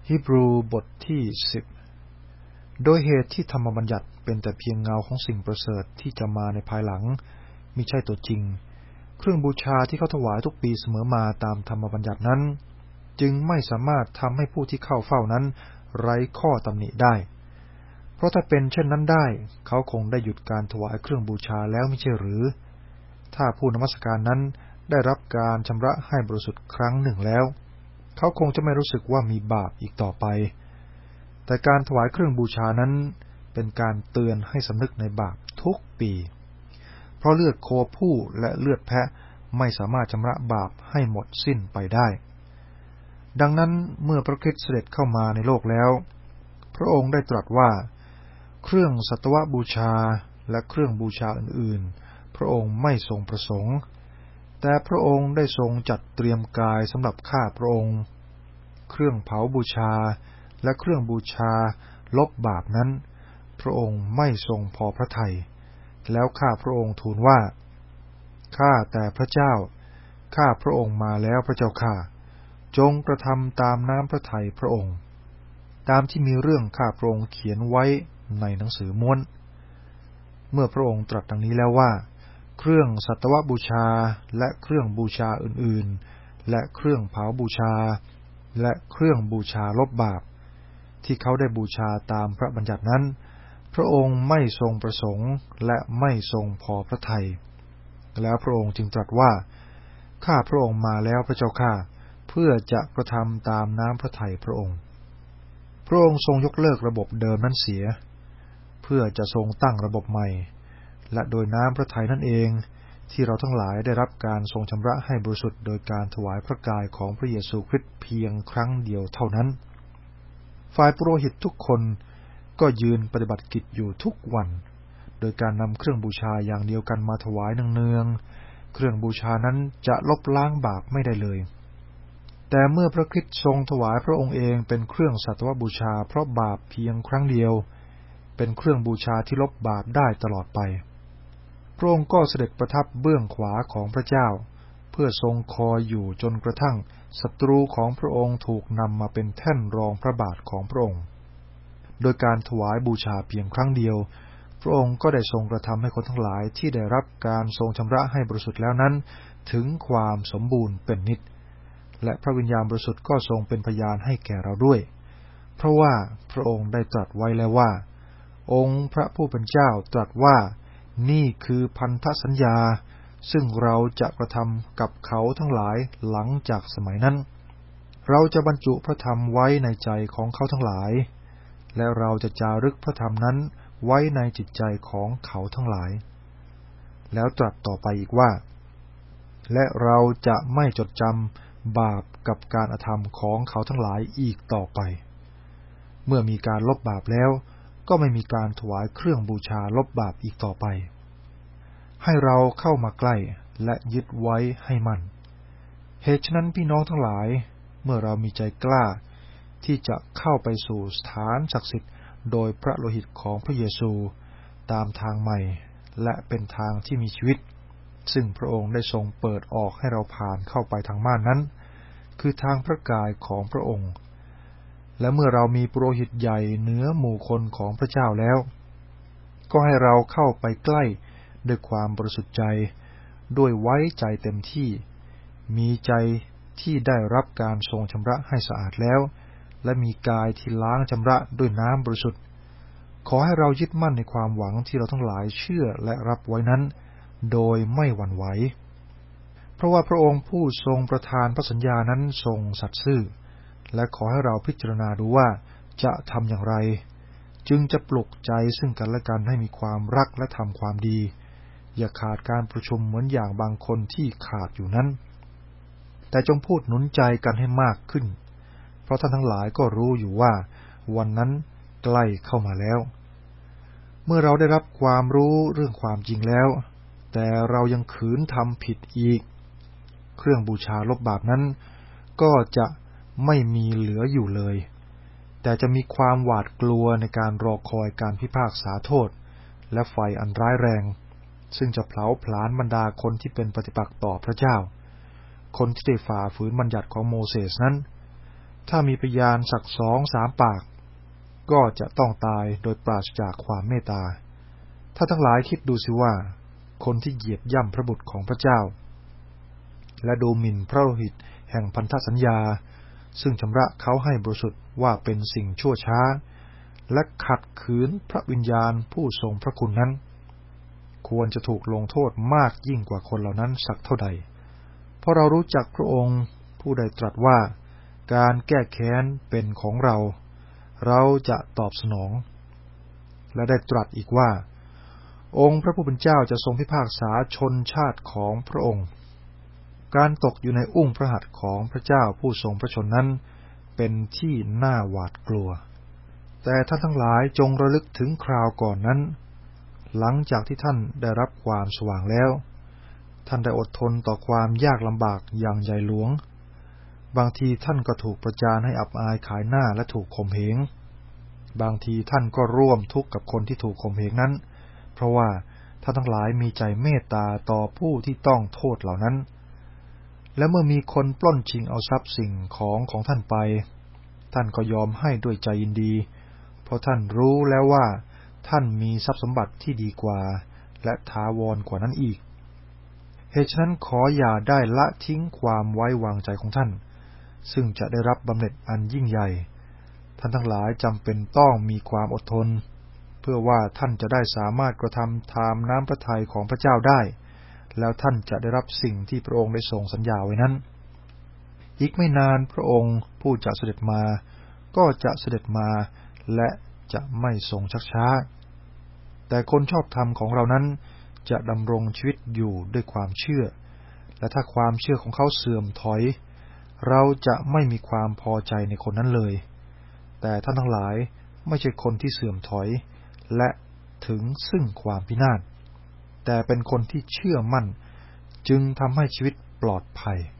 ฮีบรูบทที่10โดยเหตุที่ธรรมบัญญัติเป็นแต่เพียงเงาของสิ่งประเสริฐที่จะมาในภายหลังมิใช่ตัวจริงเครื่องบูชาที่เขาถวายทุกปีเสมอมาตามธรรมบัญญัตินั้นจึงไม่สามารถทำให้ผู้ที่เข้าเฝ้านั้นไร้ข้อตำหนิได้เพราะถ้าเป็นเช่นนั้นได้เขาคงได้หยุดการถวายเครื่องบูชาแล้วมิใช่หรือถ้าผู้นมัสการนั้นได้รับการชำระให้บริสุทธิ์ครั้งหนึ่งแล้วเขาคงจะไม่รู้สึกว่ามีบาปอีกต่อไปแต่การถวายเครื่องบูชานั้นเป็นการเตือนให้สำนึกในบาปทุกปีเพราะเลือดโคผู้และเลือดแพะไม่สามารถชำระบาปให้หมดสิ้นไปได้ดังนั้นเมื่อพระคริสต์เสด็จเข้ามาในโลกแล้วพระองค์ได้ตรัสว่าเครื่องสัตวบูชาและเครื่องบูชาอื่นๆพระองค์ไม่ทรงประสงค์แต่พระองค์ได้ทรงจัดเตรียมกายสำหรับข้าพระองค์เครื่องเผาบูชาและเครื่องบูชาลบบาปนั้นพระองค์ไม่ทรงพอพระทัยแล้วข้าพระองค์ทูลว่าข้าแต่พระเจ้าข้าพระองค์มาแล้วพระเจ้าข้าจงกระทำตามน้ำพระทัยพระองค์ตามที่มีเรื่องข้าพระองค์เขียนไว้ในหนังสือม้วนเมื่อพระองค์ตรัสดังนี้แล้วว่าเครื่องสัตวบูชาและเครื่องบูชาอื่นๆและเครื่องเผาบูชาและเครื่องบูชาลบบาปที่เขาได้บูชาตามพระบัญญัตินั้นพระองค์ไม่ทรงประสงค์และไม่ทรงพอพระทัยแล้วพระองค์จึงตรัสว่าข้าพระองค์มาแล้วพระเจ้าข้าเพื่อจะกระทำตามน้ำพระทัยพระองค์พระองค์ทรงยกเลิกระบบเดิมนั้นเสียเพื่อจะทรงตั้งระบบใหม่และโดยน้ำพระทัยนั่นเองที่เราทั้งหลายได้รับการทรงชำระให้บริสุทธิ์โดยการถวายพระกายของพระเยซูคริสต์เพียงครั้งเดียวเท่านั้นฝ่ายปุโรหิตทุกคนก็ยืนปฏิบัติกิจอยู่ทุกวันโดยการนำเครื่องบูชาอย่างเดียวกันมาถวายเนืองๆเครื่องบูชานั้นจะลบล้างบาปไม่ได้เลยแต่เมื่อพระคริสต์ทรงถวายพระองค์เองเป็นเครื่องสัตวบูชาเพราะบาปเพียงครั้งเดียวเป็นเครื่องบูชาที่ลบบาปได้ตลอดไปพระองค์ก็เสด็จประทับเบื้องขวาของพระเจ้าเพื่อทรงคอยอยู่จนกระทั่งศัตรูของพระองค์ถูกนำมาเป็นแท่นรองพระบาทของพระองค์โดยการถวายบูชาเพียงครั้งเดียวพระองค์ก็ได้ทรงกระทำให้คนทั้งหลายที่ได้รับการทรงชำระให้บริสุทธิ์แล้วนั้นถึงความสมบูรณ์เป็นนิจและพระวิญญาณบริสุทธิ์ก็ทรงเป็นพยานให้แก่เราด้วยเพราะว่าพระองค์ได้ตรัสไว้แล้วว่าองค์พระผู้เป็นเจ้าตรัสว่านี่คือพันธสัญญาซึ่งเราจะกระทำกับเขาทั้งหลายหลังจากสมัยนั้นเราจะบรรจุพระธรรมไว้ในใจของเขาทั้งหลายและเราจะจารึกพระธรรมนั้นไว้ในจิตใจของเขาทั้งหลายแล้วตรัสต่อไปอีกว่าและเราจะไม่จดจำบาปกับการอธรรมของเขาทั้งหลายอีกต่อไปเมื่อมีการลบบาปแล้วก็ไม่มีการถวายเครื่องบูชาลบบาปอีกต่อไปให้เราเข้ามาใกล้และยึดไว้ให้มั่นเหตุฉะนั้นพี่น้องทั้งหลายเมื่อเรามีใจกล้าที่จะเข้าไปสู่สถานศักดิ์สิทธิ์โดยพระโลหิตของพระเยซูตามทางใหม่และเป็นทางที่มีชีวิตซึ่งพระองค์ได้ทรงเปิดออกให้เราผ่านเข้าไปทางม่านนั้นคือทางพระกายของพระองค์และเมื่อเรามีปุโรหิตใหญ่เหนือหมู่คนของพระเจ้าแล้วก็ให้เราเข้าไปใกล้ด้วยความบริสุทธิ์ใจด้วยไว้ใจเต็มที่มีใจที่ได้รับการทรงชำระให้สะอาดแล้วและมีกายที่ล้างชำระด้วยน้ำบริสุทธิ์ขอให้เรายึดมั่นในความหวังที่เราทั้งหลายเชื่อและรับไว้นั้นโดยไม่หวั่นไหวเพราะว่าพระองค์ผู้ทรงประทานพระสัญญานั้นทรงสัตย์ซื่อและขอให้เราพิจารณาดูว่าจะทำอย่างไรจึงจะปลุกใจซึ่งกันและกันให้มีความรักและทำความดีอย่าขาดการประชุมเหมือนอย่างบางคนที่ขาดอยู่นั้นแต่จงพูดหนุนใจกันให้มากขึ้นเพราะท่านทั้งหลายก็รู้อยู่ว่าวันนั้นใกล้เข้ามาแล้วเมื่อเราได้รับความรู้เรื่องความจริงแล้วแต่เรายังขืนทำผิดอีกเครื่องบูชาลบบาปนั้นก็จะไม่มีเหลืออยู่เลยแต่จะมีความหวาดกลัวในการรอคอยการพิพากษาโทษและไฟอันร้ายแรงซึ่งจะเผาผลาญบรรดาคนที่เป็นปฏิปักษ์ต่อพระเจ้าคนที่ได้ฝ่าฝืนบัญญัติของโมเสสนั้นถ้ามีพยานสัก2-3 ปากก็จะต้องตายโดยปราศจากความเมตตาถ้าทั้งหลายคิดดูสิว่าคนที่เหยียบย่ำพระบุตรของพระเจ้าและดูหมิ่นพระโลหิตแห่งพันธสัญญาซึ่งชำระเขาให้บริสุทธิ์ว่าเป็นสิ่งชั่วช้าและขัดขืนพระวิญญาณผู้ทรงพระคุณนั้นควรจะถูกลงโทษมากยิ่งกว่าคนเหล่านั้นสักเท่าใดเพราะเรารู้จักพระองค์ผู้ใดตรัสว่าการแก้แค้นเป็นของเราจะตอบสนองและได้ตรัสอีกว่าองค์พระผู้เป็นเจ้าจะทรงพิพากษาชนชาติของพระองค์การตกอยู่ในอุ้งพระหัตถ์ของพระเจ้าผู้ทรงพระชนนั้นเป็นที่น่าหวาดกลัวแต่ท่านทั้งหลายจงระลึกถึงคราวก่อนนั้นหลังจากที่ท่านได้รับความสว่างแล้วท่านได้อดทนต่อความยากลำบากอย่างใหญ่หลวงบางทีท่านก็ถูกประจานให้อับอายขายหน้าและถูกข่มเหงบางทีท่านก็ร่วมทุกข์กับคนที่ถูกข่มเหงนั้นเพราะว่าท่านทั้งหลายมีใจเมตตาต่อผู้ที่ต้องโทษเหล่านั้นและเมื่อมีคนปล้นชิงเอาทรัพย์สิ่งของท่านไปท่านก็ยอมให้ด้วยใจยินดีเพราะท่านรู้แล้วว่าท่านมีทรัพย์สมบัติที่ดีกว่าและถาวรกว่านั้นอีกเหตุฉะนั้นขออย่าได้ละทิ้งความไว้วางใจของท่านซึ่งจะได้รับบำเหน็จอันยิ่งใหญ่ท่านทั้งหลายจำเป็นต้องมีความอดทนเพื่อว่าท่านจะได้สามารถกระทำตามน้ำพระทัยของพระเจ้าได้แล้วท่านจะได้รับสิ่งที่พระองค์ได้ทรงสัญญาไว้นั้นอีกไม่นานพระองค์ผู้จะเสด็จมาก็จะเสด็จมาและจะไม่ทรงชักช้าแต่คนชอบธรรมของเรานั้นจะดำรงชีวิตอยู่ด้วยความเชื่อและถ้าความเชื่อของเขาเสื่อมถอยเราจะไม่มีความพอใจในคนนั้นเลยแต่ท่านทั้งหลายไม่ใช่คนที่เสื่อมถอยและถึงซึ่งความพินาศแต่เป็นคนที่เชื่อมั่นจึงทำให้ชีวิตปลอดภัย